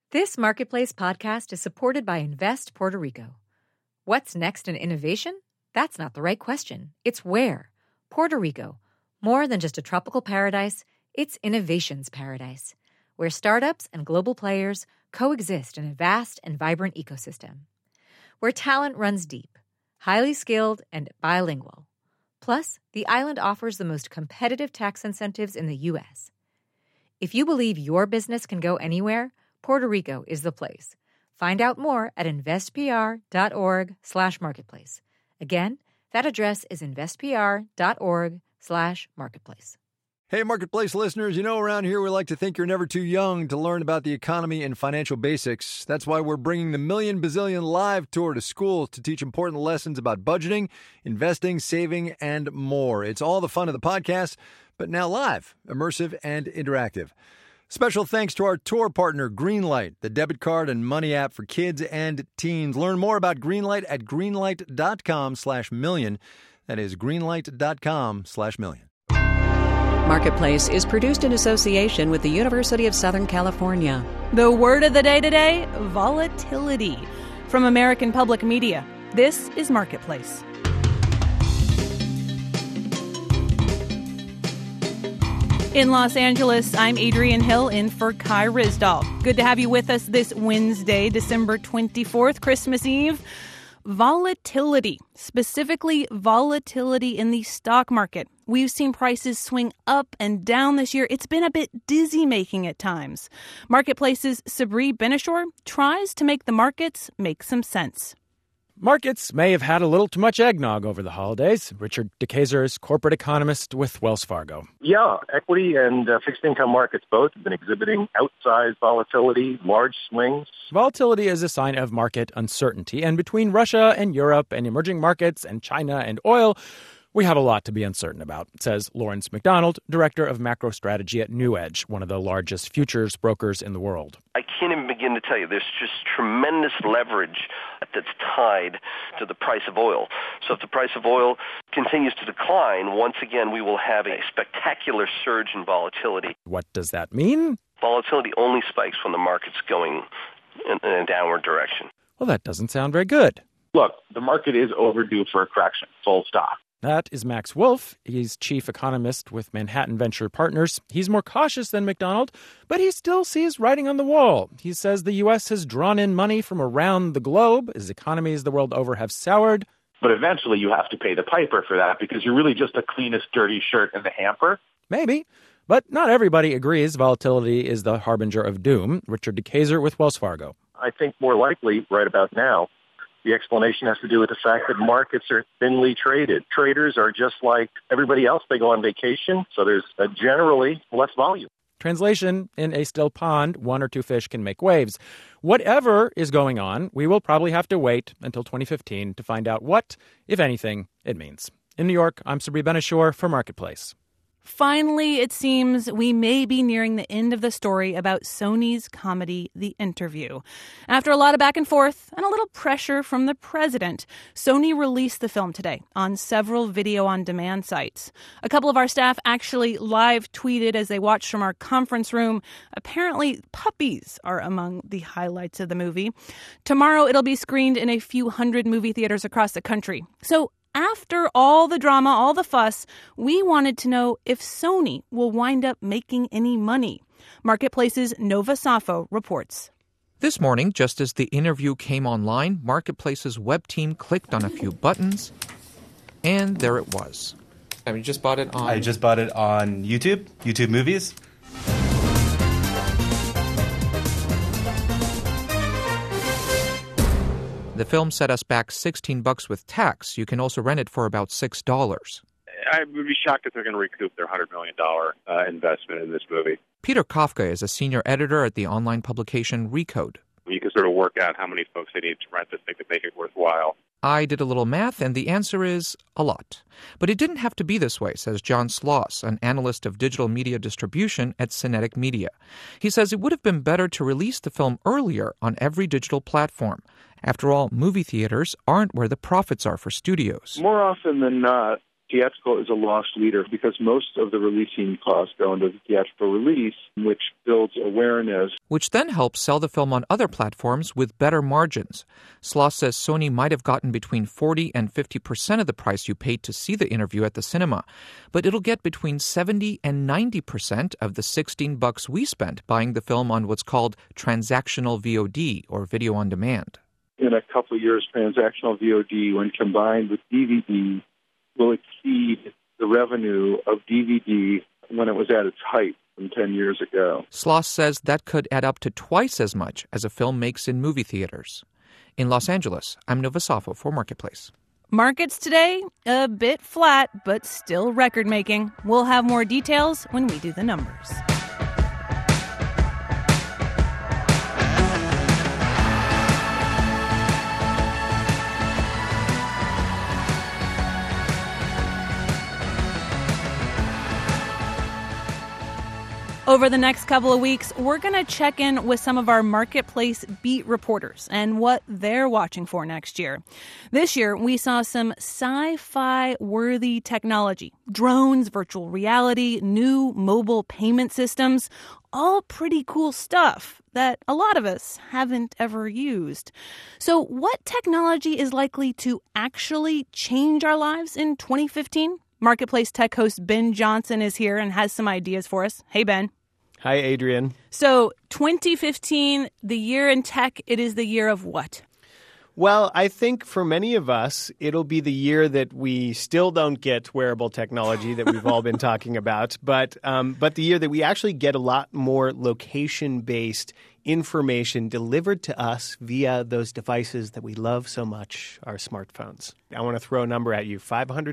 This Marketplace podcast is supported by Invest Puerto Rico. What's next in innovation? That's not the right question. It's where. Puerto Rico. More than just a tropical paradise, it's innovation's paradise, where startups and global players coexist in a vast and vibrant ecosystem. Where talent runs deep, highly skilled, and bilingual. Plus, the island offers the most competitive tax incentives in the U.S. If you believe your business can go anywhere, Puerto Rico is the place. Find out more at investpr.org/marketplace. Again, that address is investpr.org/marketplace. Hey, Marketplace listeners, you know around here we like to think you're never too young to learn about the economy and financial basics. That's why we're bringing the Million Bazillion Live Tour to schools to teach important lessons about budgeting, investing, saving, and more. It's all the fun of the podcast, but now live, immersive, and interactive. Special thanks to our tour partner, Greenlight, the debit card and money app for kids and teens. Learn more about Greenlight at greenlight.com/million. That is greenlight.com/million. Marketplace is produced in association with the University of Southern California. The word of the day today, volatility. From American Public Media, this is Marketplace. In Los Angeles, I'm Adrienne Hill in for Kai Ryssdal. Good to have you with us this Wednesday, December 24th, Christmas Eve. Volatility, specifically volatility in the stock market. We've seen prices swing up and down this year. It's been a bit dizzy-making at times. Marketplace's Sabri Benishore tries to make the markets make some sense. Markets may have had a little too much eggnog over the holidays. Richard DeKayser is corporate economist with Wells Fargo. Yeah, equity and fixed income markets both have been exhibiting outsized volatility, large swings. Volatility is a sign of market uncertainty. And between Russia and Europe and emerging markets and China and oil, we have a lot to be uncertain about, says Lawrence McDonald, director of macro strategy at NewEdge, one of the largest futures brokers in the world. I can't even begin to tell you. There's just tremendous leverage that's tied to the price of oil. So if the price of oil continues to decline, once again, we will have a spectacular surge in volatility. What does that mean? Volatility only spikes when the market's going in a downward direction. Well, that doesn't sound very good. Look, the market is overdue for a correction, full stop. That is Max Wolf. He's chief economist with Manhattan Venture Partners. He's more cautious than McDonald, but he still sees writing on the wall. He says the U.S. has drawn in money from around the globe as economies the world over have soured. But eventually you have to pay the piper for that because you're really just the cleanest dirty shirt in the hamper. Maybe, but not everybody agrees volatility is the harbinger of doom. Richard DeKayser with Wells Fargo. I think more likely right about now, the explanation has to do with the fact that markets are thinly traded. Traders are just like everybody else. They go on vacation, so there's generally less volume. Translation, in a still pond, one or two fish can make waves. Whatever is going on, we will probably have to wait until 2015 to find out what, if anything, it means. In New York, I'm Sabri Benishore for Marketplace. Finally, it seems we may be nearing the end of the story about Sony's comedy, The Interview. After a lot of back and forth and a little pressure from the president, Sony released the film today on several video-on-demand sites. A couple of our staff actually live tweeted as they watched from our conference room. Apparently, puppies are among the highlights of the movie. Tomorrow, it'll be screened in a few hundred movie theaters across the country. So, after all the drama, all the fuss, we wanted to know if Sony will wind up making any money. Marketplace's Nova Safo reports. This morning, just as The Interview came online, Marketplace's web team clicked on a few buttons, and there it was. You just bought it on... I just bought it on YouTube Movies. The film set us back $16 with tax. You can also rent it for about $6. I would be shocked if they're going to recoup their $100 million investment in this movie. Peter Kafka is a senior editor at the online publication Recode. You can sort of work out how many folks they need to rent this thing to make it worthwhile. I did a little math, and the answer is a lot. But it didn't have to be this way, says John Sloss, an analyst of digital media distribution at Cinetic Media. He says it would have been better to release the film earlier on every digital platform. After all, movie theaters aren't where the profits are for studios. More often than not, theatrical is a loss leader because most of the releasing costs go into the theatrical release, which builds awareness. Which then helps sell the film on other platforms with better margins. Sloss says Sony might have gotten between 40 and 50% of the price you paid to see the interview at the cinema, but it'll get between 70 and 90% of the $16 we spent buying the film on what's called transactional VOD, or video on demand. In a couple of years, transactional VOD, when combined with DVD, will exceed the revenue of DVD when it was at its height from 10 years ago. Sloss says that could add up to twice as much as a film makes in movie theaters. In Los Angeles, I'm Nova Safo for Marketplace. Markets today, a bit flat, but still record-making. We'll have more details when we do the numbers. Over the next couple of weeks, we're going to check in with some of our Marketplace beat reporters and what they're watching for next year. This year, we saw some sci-fi-worthy technology, drones, virtual reality, new mobile payment systems, all pretty cool stuff that a lot of us haven't ever used. So what technology is likely to actually change our lives in 2015? Marketplace tech host Ben Johnson is here and has some ideas for us. Hey, Ben. Hi, Adrian. So 2015, the year in tech, it is the year of what? Well, I think for many of us, it'll be the year that we still don't get wearable technology that we've all been talking about, but the year that we actually get a lot more location-based information delivered to us via those devices that we love so much, our smartphones. I want to throw a number at you,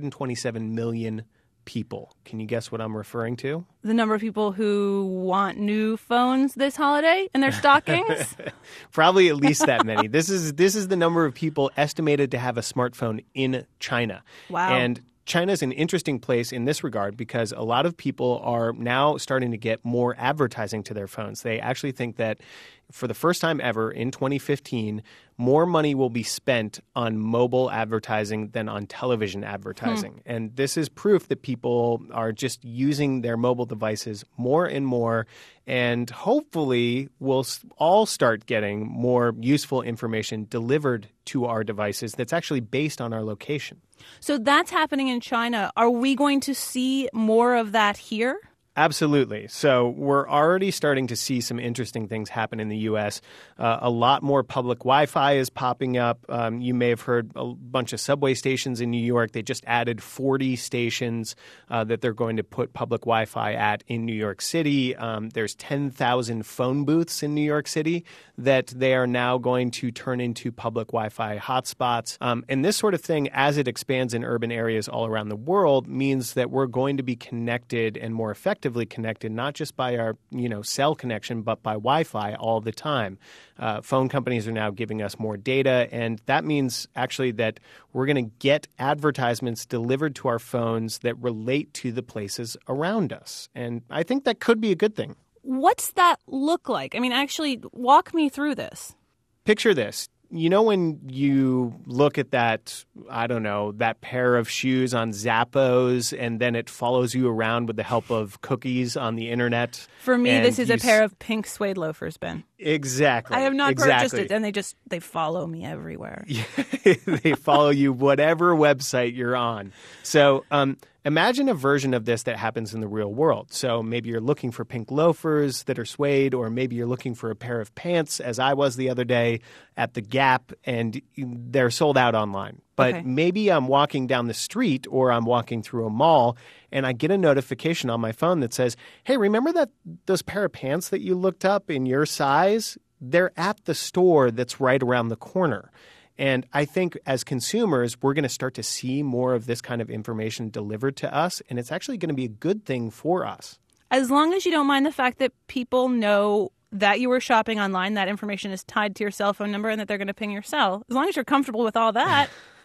527 million people. Can you guess what I'm referring to? The number of people who want new phones this holiday in their stockings? Probably at least that many. This is the number of people estimated to have a smartphone in China. Wow. And China's an interesting place in this regard because a lot of people are now starting to get more advertising to their phones. They actually think that for the first time ever in 2015, more money will be spent on mobile advertising than on television advertising. And this is proof that people are just using their mobile devices more and more, and hopefully we'll all start getting more useful information delivered to our devices that's actually based on our location. So that's happening in China. Are we going to see more of that here? Absolutely. So we're already starting to see some interesting things happen in the U.S. A lot more public Wi-Fi is popping up. You may have heard a bunch of subway stations in New York. They just added 40 stations that they're going to put public Wi-Fi at in New York City. There's 10,000 phone booths in New York City that they are now going to turn into public Wi-Fi hotspots. And this sort of thing, as it expands in urban areas all around the world, means that we're going to be connected and more effectively connected, not just by our cell connection, but by Wi-Fi all the time. Phone companies are now giving us more data, and that means actually that we're going to get advertisements delivered to our phones that relate to the places around us. And I think that could be a good thing. What's that look like? I mean, actually, walk me through this. Picture this. You know when you look at that, I don't know, that pair of shoes on Zappos and then it follows you around with the help of cookies on the internet? For me, this is a pair of pink suede loafers, Ben. Exactly. I have not purchased it, and they follow me everywhere. They follow you whatever website you're on. So imagine a version of this that happens in the real world. So maybe you're looking for pink loafers that are suede, or maybe you're looking for a pair of pants, as I was the other day at the Gap, and they're sold out online. But maybe I'm walking down the street or I'm walking through a mall and I get a notification on my phone that says, hey, remember those pair of pants that you looked up in your size? They're at the store that's right around the corner. And I think as consumers, we're going to start to see more of this kind of information delivered to us, and it's actually going to be a good thing for us. As long as you don't mind the fact that people know that you were shopping online, that information is tied to your cell phone number, and that they're going to ping your cell. As long as you're comfortable with all that.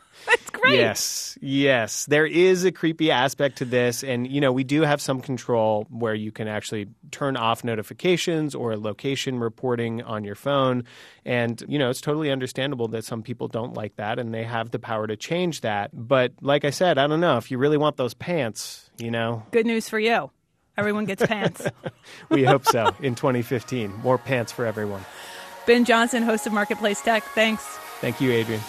That's great. Yes. There is a creepy aspect to this. And, we do have some control where you can actually turn off notifications or location reporting on your phone. And, it's totally understandable that some people don't like that and they have the power to change that. But like I said, I don't know if you really want those pants, Good news for you. Everyone gets pants. We hope so in 2015. More pants for everyone. Ben Johnson, host of Marketplace Tech. Thanks. Thank you, Adrian.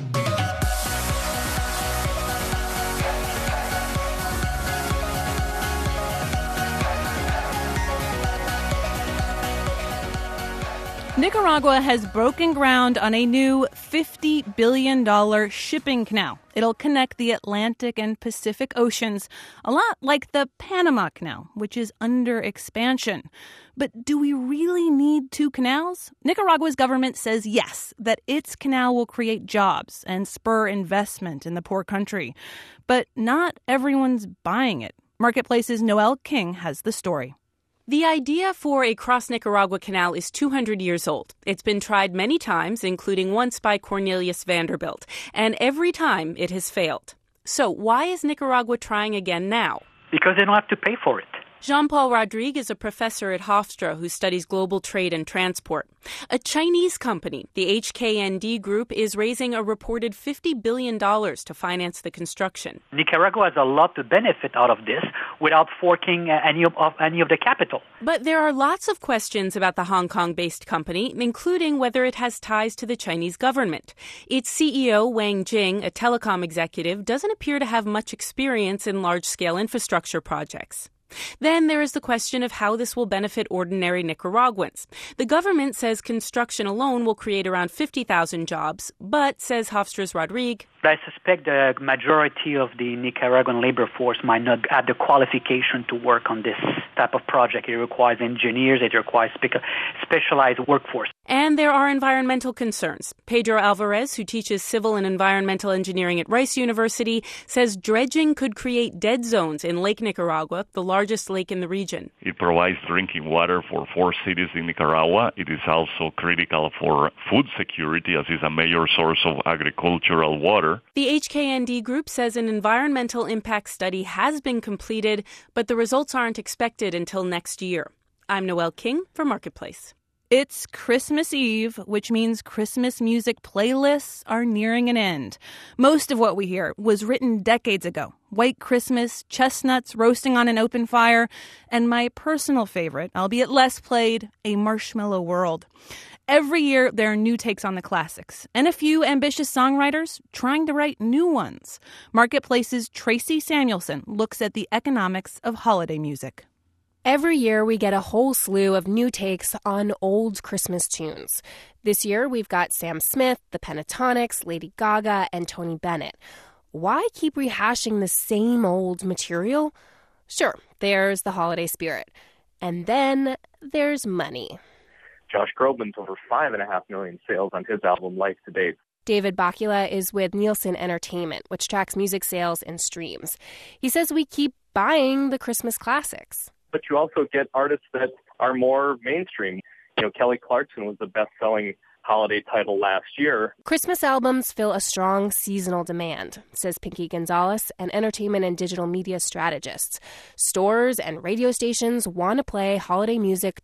Nicaragua has broken ground on a new $50 billion shipping canal. It'll connect the Atlantic and Pacific Oceans, a lot like the Panama Canal, which is under expansion. But do we really need two canals? Nicaragua's government says yes, that its canal will create jobs and spur investment in the poor country. But not everyone's buying it. Marketplace's Noel King has the story. The idea for a cross-Nicaragua canal is 200 years old. It's been tried many times, including once by Cornelius Vanderbilt, and every time it has failed. So why is Nicaragua trying again now? Because they don't have to pay for it. Jean-Paul Rodrigue is a professor at Hofstra who studies global trade and transport. A Chinese company, the HKND Group, is raising a reported $50 billion to finance the construction. Nicaragua has a lot to benefit out of this without forking any of the capital. But there are lots of questions about the Hong Kong-based company, including whether it has ties to the Chinese government. Its CEO, Wang Jing, a telecom executive, doesn't appear to have much experience in large-scale infrastructure projects. Then there is the question of how this will benefit ordinary Nicaraguans. The government says construction alone will create around 50,000 jobs, but, says Hofstra's Rodrigue, I suspect the majority of the Nicaraguan labor force might not have the qualification to work on this type of project. It requires engineers, it requires specialized workforce. And there are environmental concerns. Pedro Alvarez, who teaches civil and environmental engineering at Rice University, says dredging could create dead zones in Lake Nicaragua, the largest lake in the region. It provides drinking water for 4 cities in Nicaragua. It is also critical for food security, as it's a major source of agricultural water. The HKND Group says an environmental impact study has been completed, but the results aren't expected until next year. I'm Noel King for Marketplace. It's Christmas Eve, which means Christmas music playlists are nearing an end. Most of what we hear was written decades ago. White Christmas, chestnuts roasting on an open fire, and my personal favorite, albeit less played, A Marshmallow World. Every year, there are new takes on the classics, and a few ambitious songwriters trying to write new ones. Marketplace's Tracy Samuelson looks at the economics of holiday music. Every year, we get a whole slew of new takes on old Christmas tunes. This year, we've got Sam Smith, the Pentatonix, Lady Gaga, and Tony Bennett. Why keep rehashing the same old material? Sure, there's the holiday spirit. And then there's money. Josh Groban's over 5.5 million sales on his album Life to Date. David Bakula is with Nielsen Entertainment, which tracks music sales and streams. He says we keep buying the Christmas classics. But you also get artists that are more mainstream. Kelly Clarkson was the best-selling holiday title last year. Christmas albums fill a strong seasonal demand, says Pinky Gonzalez, an entertainment and digital media strategist. Stores and radio stations want to play holiday music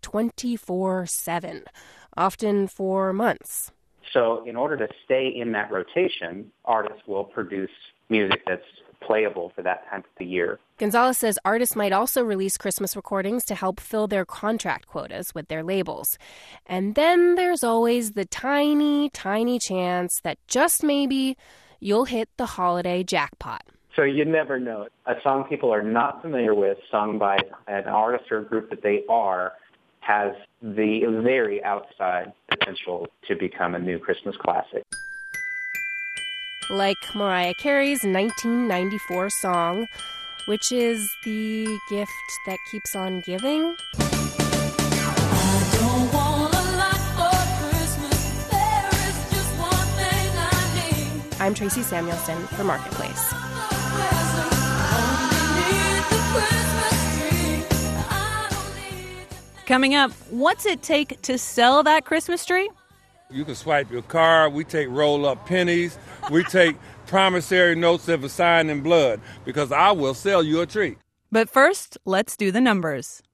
24/7, often for months. So in order to stay in that rotation, artists will produce music that's playable for that time of the year. Gonzalez says artists might also release Christmas recordings to help fill their contract quotas with their labels. And then there's always the tiny, tiny chance that just maybe you'll hit the holiday jackpot. So you never know. A song people are not familiar with, sung by an artist or a group that they are, has the very outside potential to become a new Christmas classic. Like Mariah Carey's 1994 song, which is the gift that keeps on giving. I'm Tracy Samuelson for Marketplace. Coming up, what's it take to sell that Christmas tree? You can swipe your card. We take roll-up pennies. We take promissory notes if it's signed in blood, because I will sell you a treat. But first, let's do the numbers.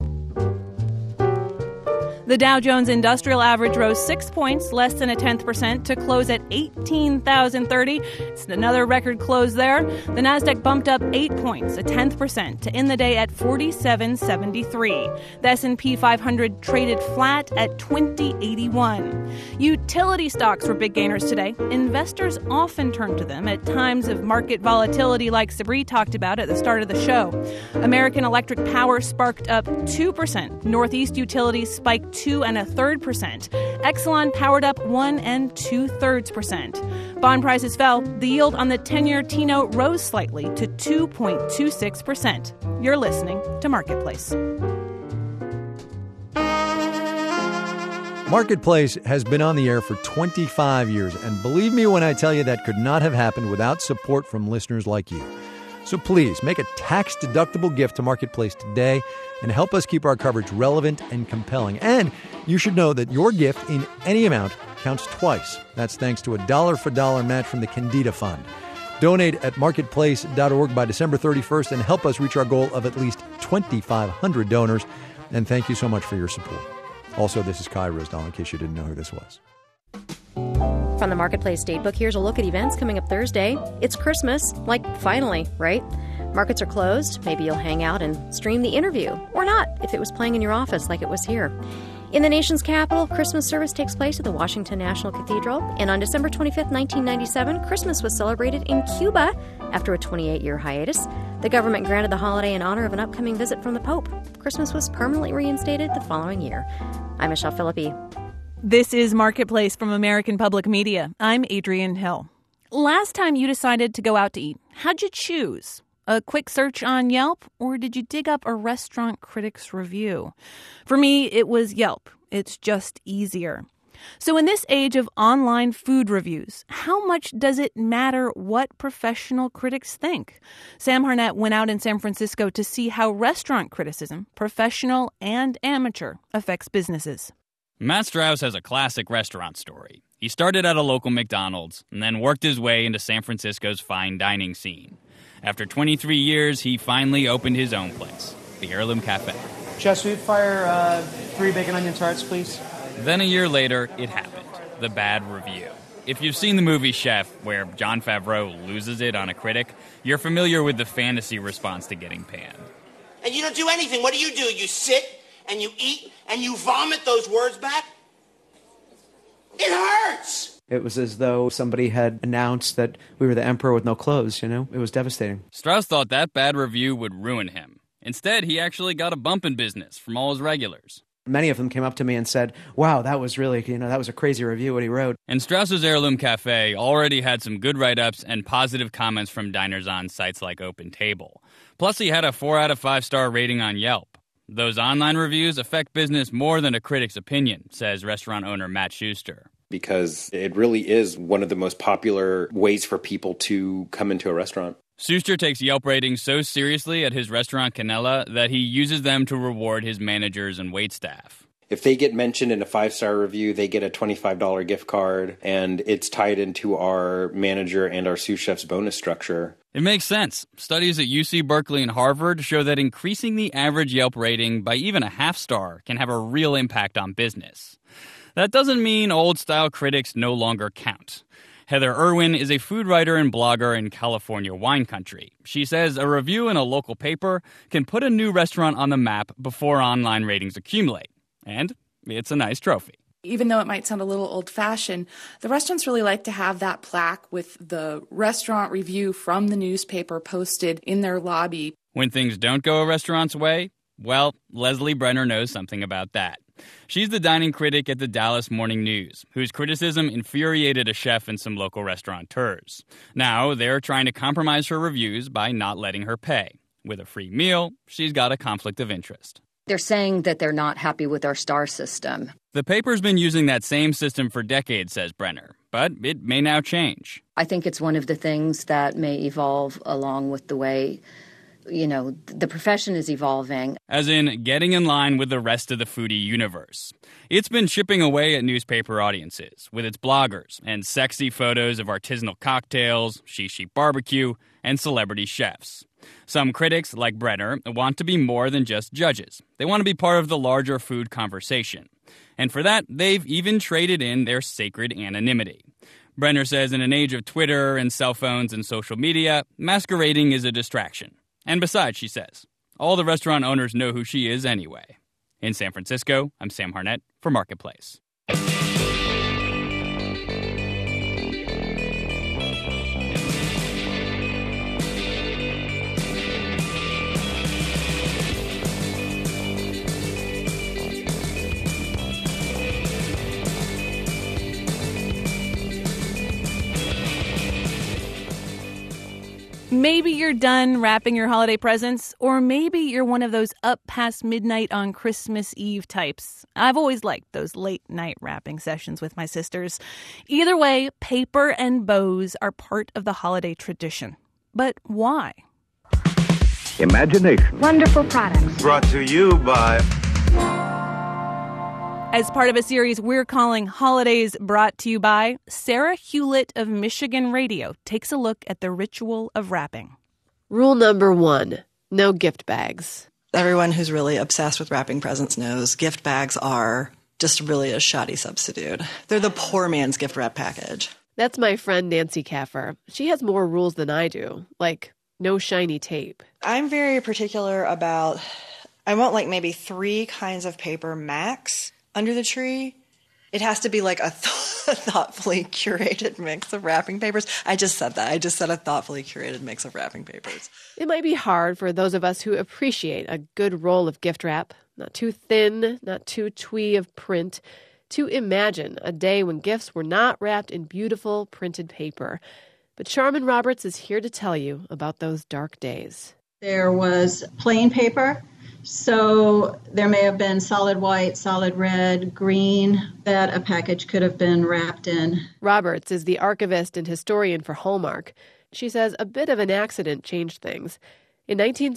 The Dow Jones Industrial Average rose 6 points, less than 0.1%, to close at 18,030. It's another record close there. The Nasdaq bumped up 8 points, 0.1%, to end the day at 4773. The S&P 500 traded flat at 2081. Utility stocks were big gainers today. Investors often turn to them at times of market volatility, like Sabri talked about at the start of the show. American Electric Power sparked up 2%. Northeast Utilities spiked 2.33%. Exelon powered up 1 2/3%. Bond prices fell. The yield on the 10-year T-note rose slightly to 2.26%. You're listening to Marketplace. Marketplace has been on the air for 25 years, and believe me when I tell you that could not have happened without support from listeners like you. So please make a tax-deductible gift to Marketplace today and help us keep our coverage relevant and compelling. And you should know that your gift in any amount counts twice. That's thanks to a dollar-for-dollar match from the Candida Fund. Donate at marketplace.org by December 31st and help us reach our goal of at least 2,500 donors. And thank you so much for your support. Also, this is Kai Ryssdal, in case you didn't know who this was. From the Marketplace Datebook, here's a look at events coming up Thursday. It's Christmas, like finally, right? Markets are closed. Maybe you'll hang out and stream the interview. Or not, if it was playing in your office like it was here. In the nation's capital, Christmas service takes place at the Washington National Cathedral. And on December 25th, 1997, Christmas was celebrated in Cuba after a 28-year hiatus. The government granted the holiday in honor of an upcoming visit from the Pope. Christmas was permanently reinstated the following year. I'm Michelle Philippi. This is Marketplace from American Public Media. I'm Adrienne Hill. Last time you decided to go out to eat, how'd you choose? A quick search on Yelp, or did you dig up a restaurant critic's review? For me, it was Yelp. It's just easier. So in this age of online food reviews, how much does it matter what professional critics think? Sam Harnett went out in San Francisco to see how restaurant criticism, professional and amateur, affects businesses. Matt Strauss has a classic restaurant story. He started at a local McDonald's and then worked his way into San Francisco's fine dining scene. After 23 years, he finally opened his own place, the Heirloom Cafe. Chef's food, fire 3 bacon onion tarts, please. Then a year later, it happened. The bad review. If you've seen the movie Chef, where Jon Favreau loses it on a critic, you're familiar with the fantasy response to getting panned. And you don't do anything. What do? You sit and you eat and you vomit those words back? It hurts! It was as though somebody had announced that we were the emperor with no clothes, It was devastating. Strauss thought that bad review would ruin him. Instead, he actually got a bump in business from all his regulars. Many of them came up to me and said, wow, that was really, that was a crazy review what he wrote. And Strauss's Heirloom Cafe already had some good write-ups and positive comments from diners on sites like OpenTable. Plus, he had a 4 out of 5 star rating on Yelp. Those online reviews affect business more than a critic's opinion, says restaurant owner Matt Schuster. Because it really is one of the most popular ways for people to come into a restaurant. Schuster takes Yelp ratings so seriously at his restaurant Canela that he uses them to reward his managers and waitstaff. If they get mentioned in a 5-star review, they get a $25 gift card, and it's tied into our manager and our sous chef's bonus structure. It makes sense. Studies at UC Berkeley and Harvard show that increasing the average Yelp rating by even a half star can have a real impact on business. That doesn't mean old-style critics no longer count. Heather Irwin is a food writer and blogger in California wine country. She says a review in a local paper can put a new restaurant on the map before online ratings accumulate. And it's a nice trophy. Even though it might sound a little old-fashioned, the restaurants really like to have that plaque with the restaurant review from the newspaper posted in their lobby. When things don't go a restaurant's way, well, Leslie Brenner knows something about that. She's the dining critic at the Dallas Morning News, whose criticism infuriated a chef and some local restaurateurs. Now, they're trying to compromise her reviews by not letting her pay. With a free meal, she's got a conflict of interest. They're saying that they're not happy with our star system. The paper's been using that same system for decades, says Brenner, but it may now change. I think it's one of the things that may evolve along with the way the profession is evolving. As in getting in line with the rest of the foodie universe. It's been chipping away at newspaper audiences with its bloggers and sexy photos of artisanal cocktails, shishi barbecue, and celebrity chefs. Some critics, like Brenner, want to be more than just judges. They want to be part of the larger food conversation. And for that, they've even traded in their sacred anonymity. Brenner says in an age of Twitter and cell phones and social media, masquerading is a distraction. And besides, she says, all the restaurant owners know who she is anyway. In San Francisco, I'm Sam Harnett for Marketplace. Maybe you're done wrapping your holiday presents, or maybe you're one of those up past midnight on Christmas Eve types. I've always liked those late night wrapping sessions with my sisters. Either way, paper and bows are part of the holiday tradition. But why? Imagination. Wonderful products. Brought to you by... As part of a series we're calling Holidays Brought to You By, Sarah Hewlett of Michigan Radio takes a look at the ritual of wrapping. Rule number 1, no gift bags. Everyone who's really obsessed with wrapping presents knows gift bags are just really a shoddy substitute. They're the poor man's gift wrap package. That's my friend Nancy Kaffer. She has more rules than I do, like no shiny tape. I'm very particular about, I want like maybe 3 kinds of paper max under the tree. It has to be like a thoughtfully curated mix of wrapping papers. I just said that. I just said a thoughtfully curated mix of wrapping papers. It might be hard for those of us who appreciate a good roll of gift wrap, not too thin, not too twee of print, to imagine a day when gifts were not wrapped in beautiful printed paper. But Charmin Roberts is here to tell you about those dark days. There was plain paper. So there may have been solid white, solid red, green that a package could have been wrapped in. Roberts is the archivist and historian for Hallmark. She says a bit of an accident changed things. In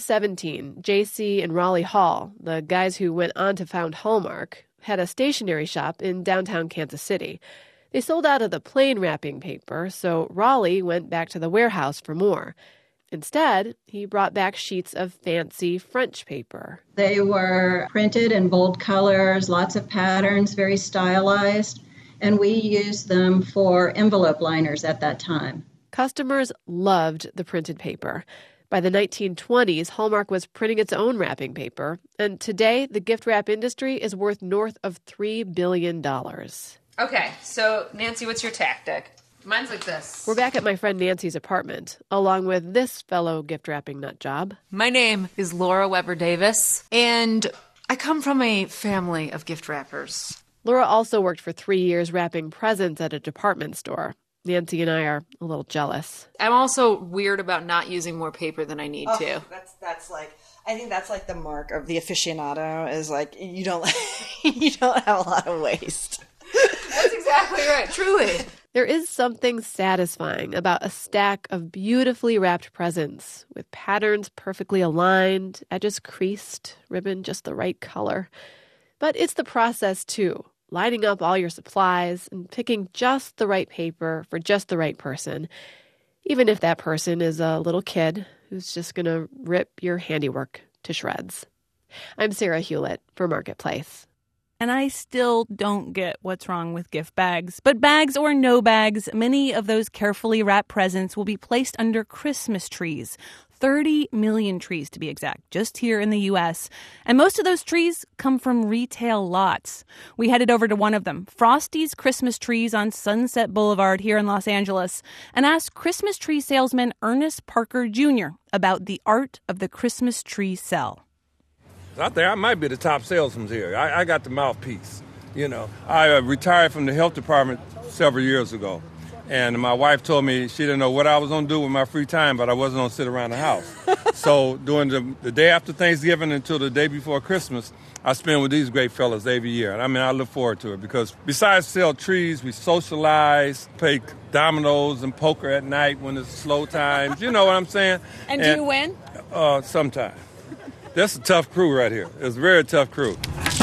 1917, J.C. and Raleigh Hall, the guys who went on to found Hallmark, had a stationery shop in downtown Kansas City. They sold out of the plain wrapping paper, so Raleigh went back to the warehouse for more. Instead, he brought back sheets of fancy French paper. They were printed in bold colors, lots of patterns, very stylized, and we used them for envelope liners at that time. Customers loved the printed paper. By the 1920s, Hallmark was printing its own wrapping paper, and today the gift wrap industry is worth north of $3 billion. Okay, so Nancy, what's your tactic? Mine's like this. We're back at my friend Nancy's apartment, along with this fellow gift wrapping nut job. My name is Laura Weber Davis, and I come from a family of gift wrappers. Laura also worked for 3 years wrapping presents at a department store. Nancy and I are a little jealous. I'm also weird about not using more paper than I need to. That's like, I think that's like the mark of the aficionado is like you don't have a lot of waste. That's exactly right, truly. There is something satisfying about a stack of beautifully wrapped presents with patterns perfectly aligned, edges creased, ribbon just the right color. But it's the process, too, lining up all your supplies and picking just the right paper for just the right person, even if that person is a little kid who's just going to rip your handiwork to shreds. I'm Sarah Hewlett for Marketplace. And I still don't get what's wrong with gift bags. But bags or no bags, many of those carefully wrapped presents will be placed under Christmas trees. 30 million trees, to be exact, just here in the U.S. And most of those trees come from retail lots. We headed over to one of them, Frosty's Christmas Trees on Sunset Boulevard here in Los Angeles, and asked Christmas tree salesman Ernest Parker Jr. about the art of the Christmas tree sell. I think I might be the top salesman here. I got the mouthpiece. You know, I retired from the health department several years ago. And my wife told me she didn't know what I was going to do with my free time, but I wasn't going to sit around the house. So during the day after Thanksgiving until the day before Christmas, I spend with these great fellas every year. And I mean, I look forward to it because besides sell trees, we socialize, play dominoes and poker at night when it's slow times. You know what I'm saying? And do you win? Sometime. That's a tough crew right here. It's a very tough crew.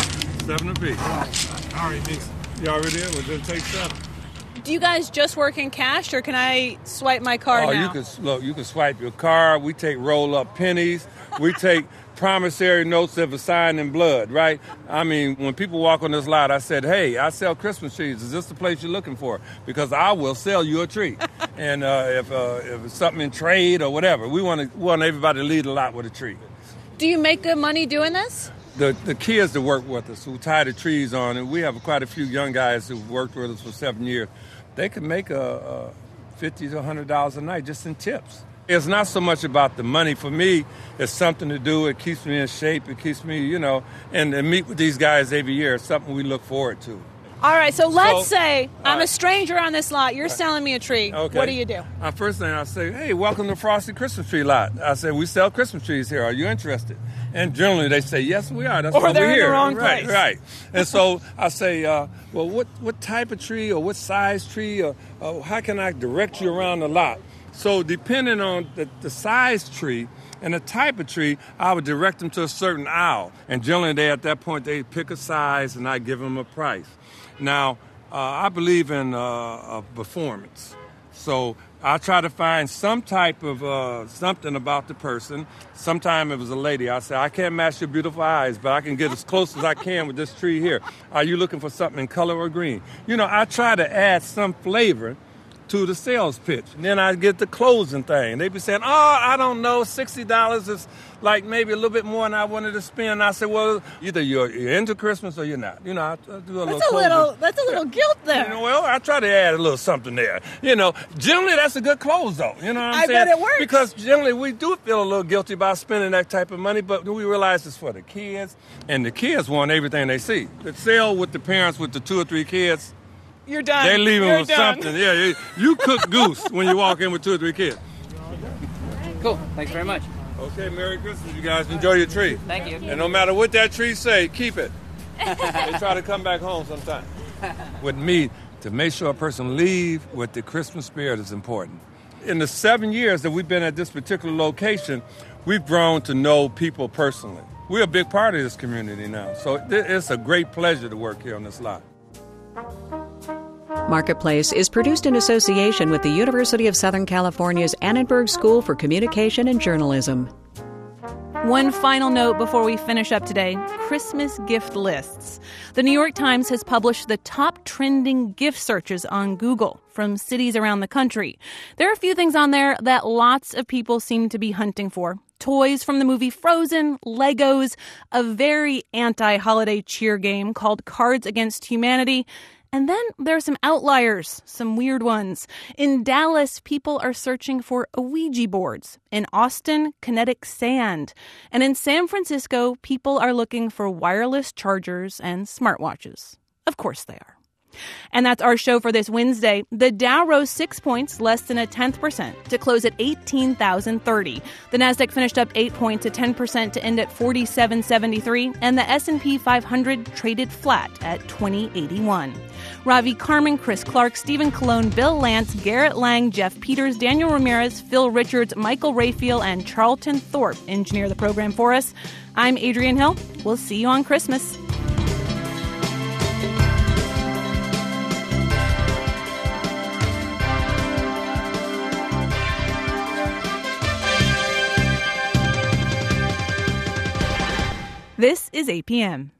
7 apiece. All right, Nisa. You already in? Well, then take 7. Do you guys just work in cash, or can I swipe my card now? You can swipe your card. We take roll-up pennies. We take promissory notes that are signed in blood, right? I mean, when people walk on this lot, I said, hey, I sell Christmas trees. Is this the place you're looking for? Because I will sell you a tree. And if it's something in trade or whatever, we want everybody to leave the lot with a tree. Do you make good money doing this? The kids that work with us who tie the trees on, and we have quite a few young guys who've worked with us for 7 years, they can make $50 to $100 a night just in tips. It's not so much about the money. For me, it's something to do. It keeps me in shape. It keeps me, and meet with these guys every year. It's something we look forward to. All right, so let's say I'm a stranger on this lot. You're selling me a tree. Okay. What do you do? First thing I say, hey, welcome to Frosty Christmas Tree Lot. I say, we sell Christmas trees here. Are you interested? And generally they say, yes, we are. That's why we're here. Or they're in the wrong place. Right. And so I say, well, what type of tree or what size tree or how can I direct you around the lot? So depending on the size tree and the type of tree, I would direct them to a certain aisle. And generally at that point, they pick a size and I give them a price. Now, I believe in performance. So I try to find some type of something about the person. Sometime it was a lady. I say, I can't match your beautiful eyes, but I can get as close as I can with this tree here. Are you looking for something in color or green? I try to add some flavor to the sales pitch. And then I get the closing thing. They be saying, I don't know, $60 is like maybe a little bit more than I wanted to spend. I say, well, either you're into Christmas or you're not. I do a little That's a little guilt there. Well, I try to add a little something there. Generally that's a good close though. You know what I'm saying? I bet it works. Because generally we do feel a little guilty about spending that type of money, but we realize it's for the kids, and the kids want everything they see. The sale with the parents with the 2 or 3 kids, you're done. They leave them with something. Yeah, you cook goose when you walk in with 2 or 3 kids. Cool. Thanks very much. Okay, Merry Christmas, you guys. Enjoy your tree. Thank you. And no matter what that tree say, keep it. They try to come back home sometime. With me, to make sure a person leave with the Christmas spirit is important. In the 7 years that we've been at this particular location, we've grown to know people personally. We're a big part of this community now. So it's a great pleasure to work here on this lot. Marketplace is produced in association with the University of Southern California's Annenberg School for Communication and Journalism. One final note before we finish up today, Christmas gift lists. The New York Times has published the top trending gift searches on Google from cities around the country. There are a few things on there that lots of people seem to be hunting for. Toys from the movie Frozen, Legos, a very anti-holiday cheer game called Cards Against Humanity. And then there are some outliers, some weird ones. In Dallas, people are searching for Ouija boards. In Austin, kinetic sand. And in San Francisco, people are looking for wireless chargers and smartwatches. Of course they are. And that's our show for this Wednesday. The Dow rose 6 points, less than 0.1%, to close at 18,030. The Nasdaq finished up 8 points, 10% to end at 4773, and the S&P 500 traded flat at 2081. Ravi Carmen, Chris Clark, Stephen Colon, Bill Lance, Garrett Lang, Jeff Peters, Daniel Ramirez, Phil Richards, Michael Rayfield, and Charlton Thorpe engineer the program for us. I'm Adrienne Hill. We'll see you on Christmas. This is APM.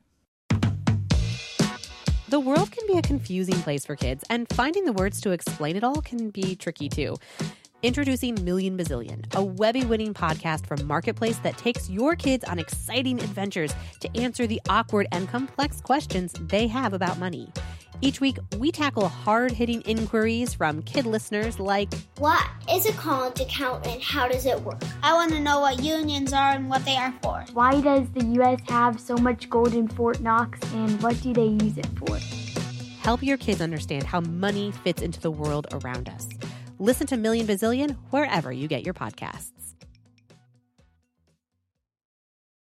The world can be a confusing place for kids, and finding the words to explain it all can be tricky too. Introducing Million Bazillion, a Webby-winning podcast from Marketplace that takes your kids on exciting adventures to answer the awkward and complex questions they have about money. Each week, we tackle hard-hitting inquiries from kid listeners like, what is a college account and how does it work? I want to know what unions are and what they are for. Why does the U.S. have so much gold in Fort Knox and what do they use it for? Help your kids understand how money fits into the world around us. Listen to Million Bazillion wherever you get your podcasts.